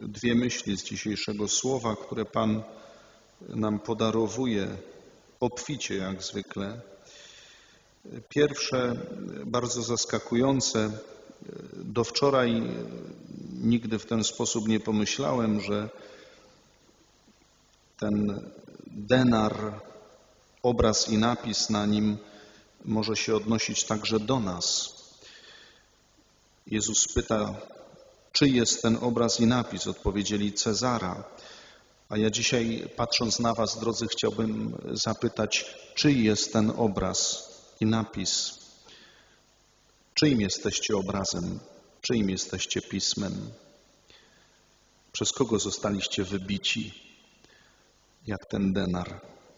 dwie myśli z dzisiejszego słowa, które Pan nam podarowuje obficie jak zwykle. Pierwsze, bardzo zaskakujące. Do wczoraj nigdy w ten sposób nie pomyślałem, że ten denar, obraz i napis na nim może się odnosić także do nas. Jezus pyta, czy jest ten obraz i napis? Odpowiedzieli Cezara. A ja dzisiaj, patrząc na was, drodzy, chciałbym zapytać, czyj jest ten obraz i napis? Czyim jesteście obrazem? Czyim jesteście pismem? Przez kogo zostaliście wybici, jak ten denar?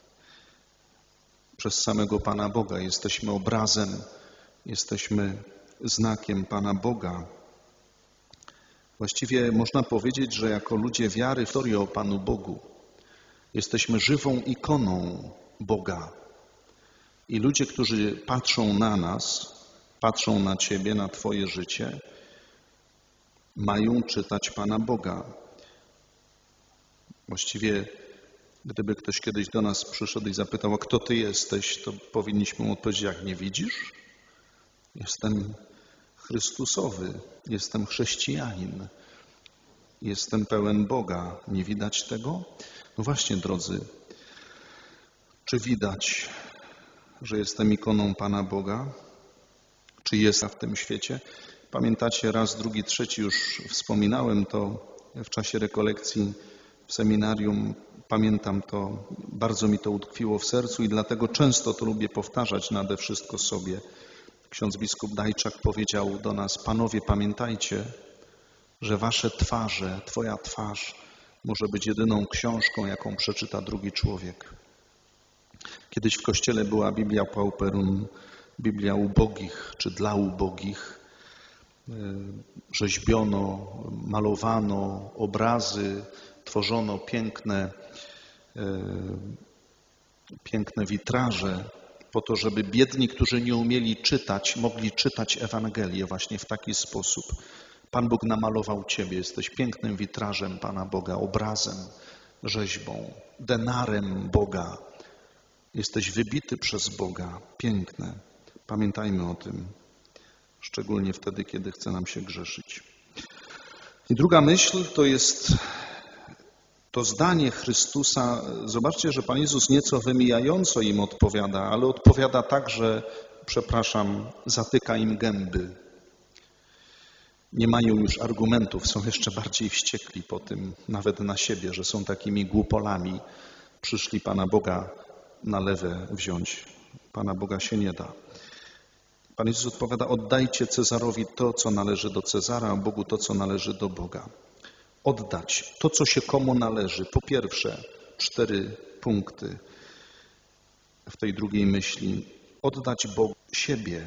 Przez samego Pana Boga. Jesteśmy obrazem, jesteśmy znakiem Pana Boga. Właściwie można powiedzieć, że jako ludzie wiary, historię o Panu Bogu, jesteśmy żywą ikoną Boga. I ludzie, którzy patrzą na nas, patrzą na Ciebie, na Twoje życie, mają czytać Pana Boga. Właściwie, gdyby ktoś kiedyś do nas przyszedł i zapytał, a kto Ty jesteś, to powinniśmy mu odpowiedzieć, jak nie widzisz? Jestem Chrystusowy, jestem chrześcijanin, jestem pełen Boga. Nie widać tego? No właśnie, drodzy, czy widać, że jestem ikoną Pana Boga? Czy jest w tym świecie? Pamiętacie, raz, drugi, trzeci już wspominałem to w czasie rekolekcji w seminarium. Pamiętam to, bardzo mi to utkwiło w sercu i dlatego często to lubię powtarzać nade wszystko sobie. Ksiądz biskup Dajczak powiedział do nas, panowie, pamiętajcie, że wasze twarze, twoja twarz może być jedyną książką, jaką przeczyta drugi człowiek. Kiedyś w kościele była Biblia Pauperum, Biblia ubogich, czy dla ubogich. Rzeźbiono, malowano obrazy, tworzono piękne witraże po to, żeby biedni, którzy nie umieli czytać, mogli czytać Ewangelię właśnie w taki sposób. Pan Bóg namalował Ciebie, jesteś pięknym witrażem Pana Boga, obrazem, rzeźbą, denarem Boga. Jesteś wybity przez Boga. Piękne. Pamiętajmy o tym, szczególnie wtedy, kiedy chce nam się grzeszyć. I druga myśl to jest to zdanie Chrystusa. Zobaczcie, że Pan Jezus nieco wymijająco im odpowiada, ale odpowiada tak, że, zatyka im gęby. Nie mają już argumentów, są jeszcze bardziej wściekli po tym, nawet na siebie, że są takimi głupolami. Przyszli Pana Boga na lewę wziąć. Pana Boga się nie da. Pan Jezus odpowiada, oddajcie Cezarowi to, co należy do Cezara, a Bogu to, co należy do Boga. Oddać to, co się komu należy. Po pierwsze, 4 punkty w tej drugiej myśli. Oddać Bogu siebie.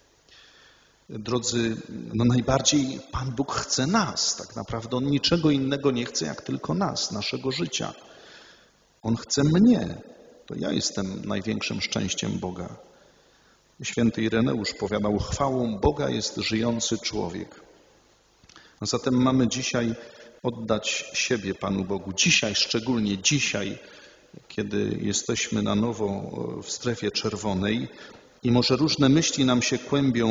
Drodzy, najbardziej Pan Bóg chce nas. Tak naprawdę On niczego innego nie chce, jak tylko nas, naszego życia. On chce mnie. To ja jestem największym szczęściem Boga. Święty Ireneusz powiadał, chwałą Boga jest żyjący człowiek. A zatem mamy dzisiaj oddać siebie Panu Bogu. Dzisiaj, szczególnie dzisiaj, kiedy jesteśmy na nowo w strefie czerwonej i może różne myśli nam się kłębią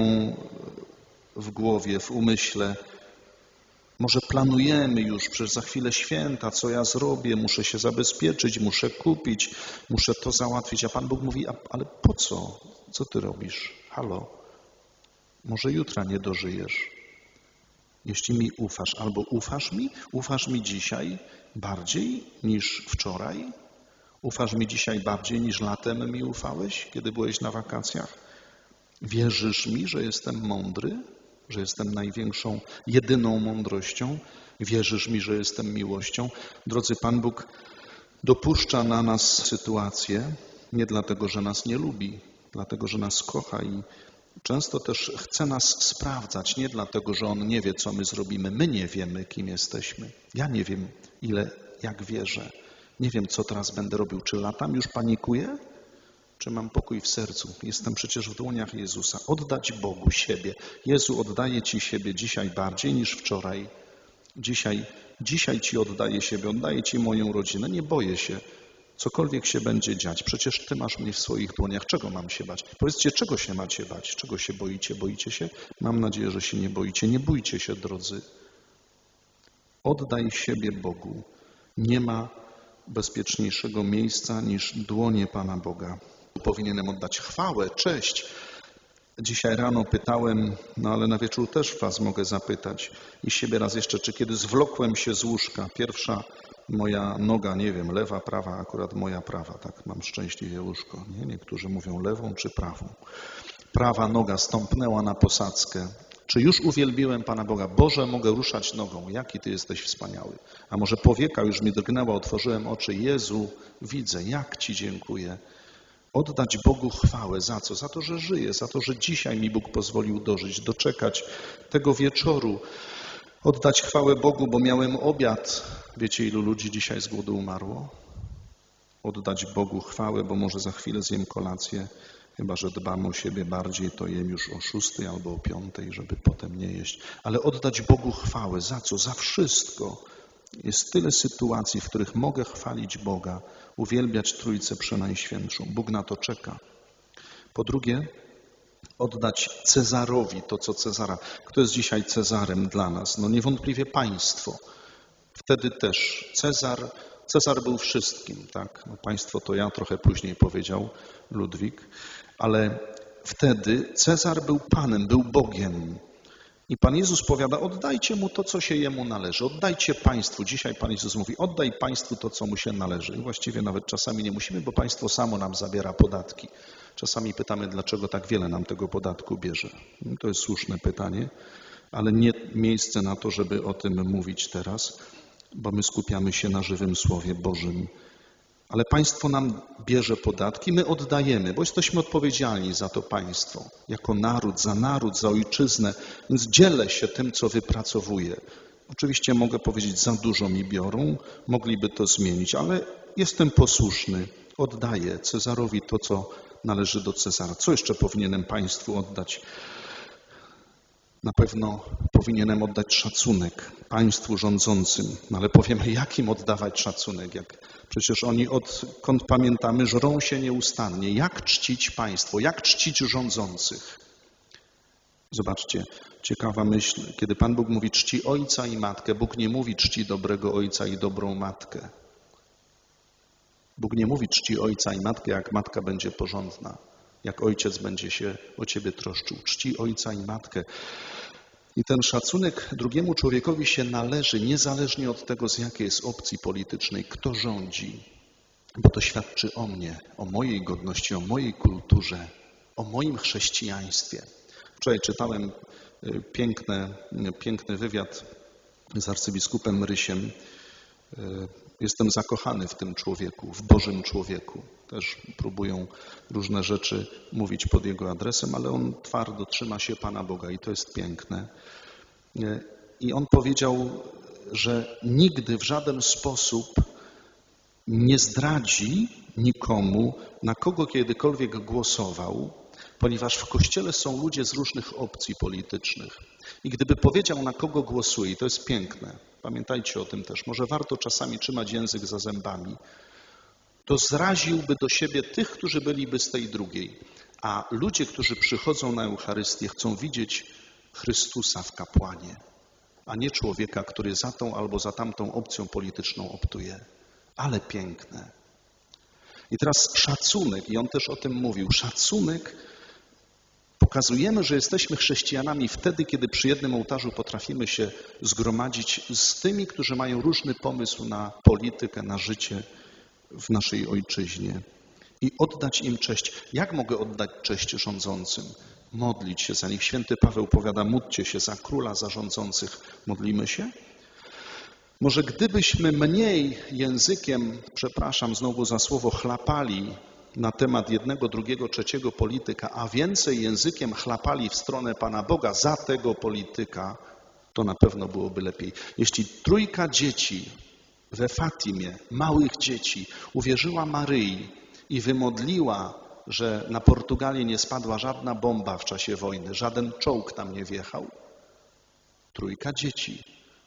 w głowie, w umyśle. Może planujemy już, przecież za chwilę święta, co ja zrobię, muszę się zabezpieczyć, muszę kupić, muszę to załatwić. A Pan Bóg mówi, ale po co? Co ty robisz? Halo, może jutra nie dożyjesz. Jeśli mi ufasz, albo ufasz mi dzisiaj bardziej niż wczoraj? Ufasz mi dzisiaj bardziej niż latem mi ufałeś, kiedy byłeś na wakacjach? Wierzysz mi, że jestem mądry, że jestem największą, jedyną mądrością? Wierzysz mi, że jestem miłością? Drodzy, Pan Bóg dopuszcza na nas sytuacje nie dlatego, że nas nie lubi, dlatego, że nas kocha i często też chce nas sprawdzać, nie dlatego, że On nie wie, co my zrobimy. My nie wiemy, kim jesteśmy. Ja nie wiem, jak wierzę. Nie wiem, co teraz będę robił. Czy latam, już panikuję? Czy mam pokój w sercu? Jestem przecież w dłoniach Jezusa. Oddać Bogu siebie. Jezu, oddaję Ci siebie dzisiaj bardziej niż wczoraj. Dzisiaj Ci oddaję siebie, oddaję Ci moją rodzinę. Nie boję się, cokolwiek się będzie dziać. Przecież Ty masz mnie w swoich dłoniach. Czego mam się bać? Powiedzcie, czego się macie bać? Czego się boicie? Boicie się? Mam nadzieję, że się nie boicie. Nie bójcie się, drodzy. Oddaj siebie Bogu. Nie ma bezpieczniejszego miejsca niż dłonie Pana Boga. Powinienem oddać chwałę, cześć. Dzisiaj rano pytałem, ale na wieczór też was mogę zapytać i siebie raz jeszcze, czy kiedy zwlokłem się z łóżka, pierwsza moja noga, nie wiem, lewa, prawa, akurat moja prawa, tak, mam szczęśliwie łóżko, nie? Niektórzy mówią lewą czy prawą. Prawa noga stąpnęła na posadzkę. Czy już uwielbiłem Pana Boga? Boże, mogę ruszać nogą. Jaki Ty jesteś wspaniały. A może powieka już mi drgnęła, otworzyłem oczy. Jezu, widzę, jak Ci dziękuję. Oddać Bogu chwałę. Za co? Za to, że żyję, za to, że dzisiaj mi Bóg pozwolił dożyć, doczekać tego wieczoru. Oddać chwałę Bogu, bo miałem obiad. Wiecie, ilu ludzi dzisiaj z głodu umarło? Oddać Bogu chwałę, bo może za chwilę zjem kolację. Chyba że dbam o siebie bardziej, to jem już o 6 albo o 5, żeby potem nie jeść. Ale oddać Bogu chwałę. Za co? Za wszystko. Jest tyle sytuacji, w których mogę chwalić Boga, uwielbiać Trójcę Przenajświętszą. Bóg na to czeka. Po drugie, oddać Cezarowi to, co Cezara. Kto jest dzisiaj Cezarem dla nas? No niewątpliwie państwo. Wtedy też Cezar był wszystkim, tak? No, państwo to ja, trochę później powiedział Ludwik, ale wtedy Cezar był Panem, był Bogiem. I Pan Jezus powiada, oddajcie Mu to, co się Jemu należy. Oddajcie państwu. Dzisiaj Pan Jezus mówi, oddaj państwu to, co Mu się należy. I właściwie nawet czasami nie musimy, bo państwo samo nam zabiera podatki. Czasami pytamy, dlaczego tak wiele nam tego podatku bierze. To jest słuszne pytanie, ale nie miejsce na to, żeby o tym mówić teraz, bo my skupiamy się na żywym Słowie Bożym. Ale państwo nam bierze podatki, my oddajemy, bo jesteśmy odpowiedzialni za to państwo. Jako naród, za ojczyznę, więc dzielę się tym, co wypracowuję. Oczywiście mogę powiedzieć, za dużo mi biorą, mogliby to zmienić, ale jestem posłuszny. Oddaję Cezarowi to, co należy do Cezara. Co jeszcze powinienem państwu oddać? Na pewno powinienem oddać szacunek państwu rządzącym. No ale powiemy, jakim oddawać szacunek? Jak przecież oni odkąd pamiętamy, żrą się nieustannie. Jak czcić państwo? Jak czcić rządzących? Zobaczcie, ciekawa myśl. Kiedy Pan Bóg mówi czci ojca i matkę, Bóg nie mówi czci dobrego ojca i dobrą matkę. Bóg nie mówi czci ojca i matkę, jak matka będzie porządna, jak ojciec będzie się o ciebie troszczył. Czci ojca i matkę. I ten szacunek drugiemu człowiekowi się należy niezależnie od tego, z jakiej jest opcji politycznej, kto rządzi, bo to świadczy o mnie, o mojej godności, o mojej kulturze, o moim chrześcijaństwie. Wczoraj czytałem piękny wywiad z arcybiskupem Rysiem. Jestem zakochany w tym człowieku, w Bożym człowieku. Też próbują różne rzeczy mówić pod jego adresem, ale on twardo trzyma się Pana Boga i to jest piękne. I on powiedział, że nigdy w żaden sposób nie zdradzi nikomu, na kogo kiedykolwiek głosował, ponieważ w Kościele są ludzie z różnych opcji politycznych. I gdyby powiedział, na kogo głosuje, i to jest piękne, pamiętajcie o tym też, może warto czasami trzymać język za zębami, to zraziłby do siebie tych, którzy byliby z tej drugiej. A ludzie, którzy przychodzą na Eucharystię, chcą widzieć Chrystusa w kapłanie, a nie człowieka, który za tą albo za tamtą opcją polityczną optuje. Ale piękne. I teraz szacunek, i on też o tym mówił, szacunek. Pokazujemy, że jesteśmy chrześcijanami wtedy, kiedy przy jednym ołtarzu potrafimy się zgromadzić z tymi, którzy mają różny pomysł na politykę, na życie w naszej ojczyźnie i oddać im cześć. Jak mogę oddać cześć rządzącym? Modlić się za nich. Święty Paweł powiada, módlcie się za króla, za rządzących. Modlimy się? Może gdybyśmy mniej językiem, przepraszam znowu za słowo, chlapali na temat jednego, drugiego, trzeciego polityka, a więcej językiem chlapali w stronę Pana Boga za tego polityka, to na pewno byłoby lepiej. Jeśli 3 dzieci we Fatimie, małych dzieci, uwierzyła Maryi i wymodliła, że na Portugalię nie spadła żadna bomba w czasie wojny, żaden czołg tam nie wjechał. 3 dzieci.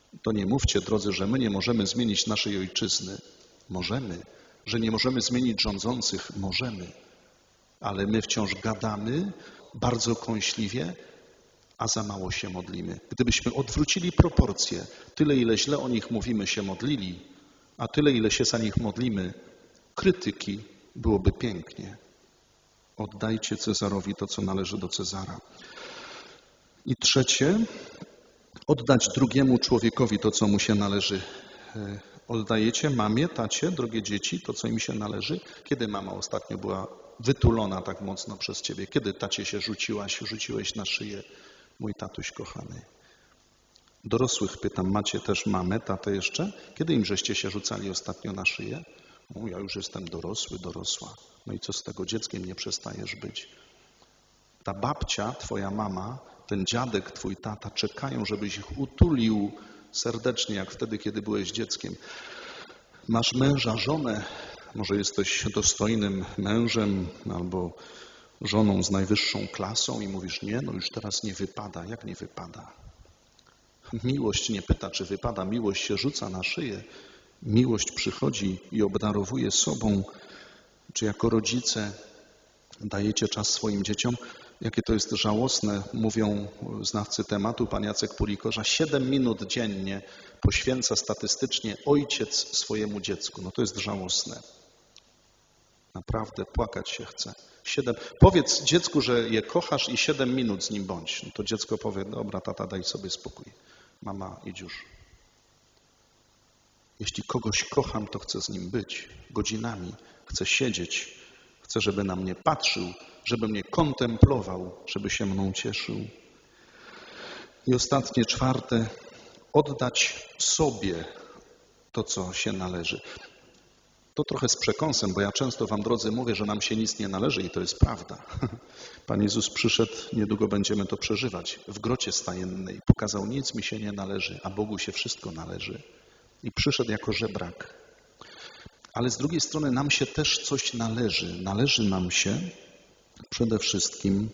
To nie mówcie, drodzy, że my nie możemy zmienić naszej ojczyzny. Możemy. Że nie możemy zmienić rządzących. Możemy. Ale my wciąż gadamy bardzo kąśliwie, a za mało się modlimy. Gdybyśmy odwrócili proporcje, tyle ile źle o nich mówimy się modlili, a tyle ile się za nich modlimy, krytyki, byłoby pięknie. Oddajcie Cezarowi to, co należy do Cezara. I trzecie, oddać drugiemu człowiekowi to, co mu się należy. Oddajecie mamie, tacie, drogie dzieci, to, co im się należy? Kiedy mama ostatnio była wytulona tak mocno przez ciebie? Kiedy tacie się rzuciłeś na szyję? Mój tatuś kochany. Dorosłych pytam, macie też mamę, tatę jeszcze? Kiedy im żeście się rzucali ostatnio na szyję? O, ja już jestem dorosły, dorosła. No i co z tego? Dzieckiem nie przestajesz być. Ta babcia, twoja mama, ten dziadek, twój tata czekają, żebyś ich utulił serdecznie, jak wtedy, kiedy byłeś dzieckiem. Masz męża, żonę, może jesteś dostojnym mężem albo żoną z najwyższą klasą i mówisz, nie, no już teraz nie wypada. Jak nie wypada? Miłość nie pyta, czy wypada. Miłość się rzuca na szyję. Miłość przychodzi i obdarowuje sobą. Czy jako rodzice dajecie czas swoim dzieciom? Jakie to jest żałosne, mówią znawcy tematu, pan Jacek Pulikorza, 7 minut dziennie poświęca statystycznie ojciec swojemu dziecku. No to jest żałosne. Naprawdę płakać się chce. Powiedz dziecku, że je kochasz i 7 minut z nim bądź. No to dziecko powie, dobra, tata, daj sobie spokój. Mama, idź już. Jeśli kogoś kocham, to chcę z nim być godzinami. Chcę siedzieć. Chcę, żeby na mnie patrzył, żeby mnie kontemplował, żeby się mną cieszył. I ostatnie, czwarte, oddać sobie to, co się należy. To trochę z przekąsem, bo ja często wam, drodzy, mówię, że nam się nic nie należy i to jest prawda. Pan Jezus przyszedł, niedługo będziemy to przeżywać, w grocie stajennej. Pokazał, nic mi się nie należy, a Bogu się wszystko należy. I przyszedł jako żebrak. Ale z drugiej strony nam się też coś należy. Należy nam się przede wszystkim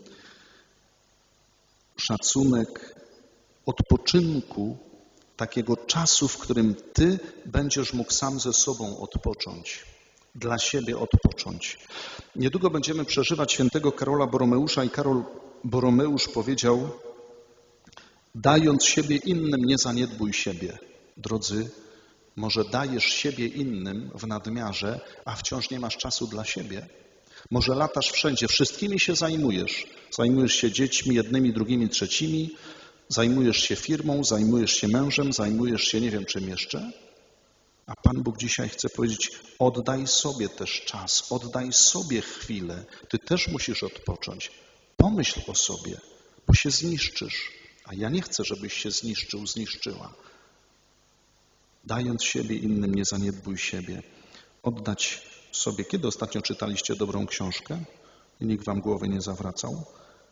szacunek odpoczynku, takiego czasu, w którym ty będziesz mógł sam ze sobą odpocząć, dla siebie odpocząć. Niedługo będziemy przeżywać świętego Karola Boromeusza i Karol Boromeusz powiedział, dając siebie innym, nie zaniedbuj siebie. Drodzy, może dajesz siebie innym w nadmiarze, a wciąż nie masz czasu dla siebie. Może latasz wszędzie, wszystkimi się zajmujesz. Zajmujesz się dziećmi, jednymi, drugimi, trzecimi, zajmujesz się firmą, zajmujesz się mężem, zajmujesz się nie wiem czym jeszcze. A Pan Bóg dzisiaj chce powiedzieć, oddaj sobie też czas, oddaj sobie chwilę. Ty też musisz odpocząć. Pomyśl o sobie, bo się zniszczysz. A ja nie chcę, żebyś się zniszczył, zniszczyła. Dając siebie innym, nie zaniedbuj siebie. Oddać sobie. Kiedy ostatnio czytaliście dobrą książkę i nikt wam głowy nie zawracał?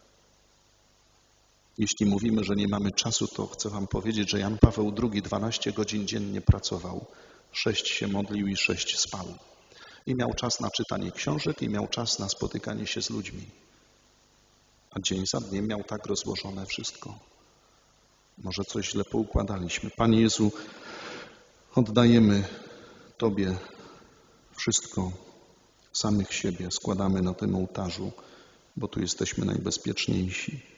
Jeśli mówimy, że nie mamy czasu, to chcę wam powiedzieć, że Jan Paweł II 12 godzin dziennie pracował. 6 się modlił i 6 spał. I miał czas na czytanie książek i miał czas na spotykanie się z ludźmi. A dzień za dniem miał tak rozłożone wszystko. Może coś źle poukładaliśmy. Panie Jezu, oddajemy Tobie wszystko, samych siebie składamy na tym ołtarzu, bo tu jesteśmy najbezpieczniejsi.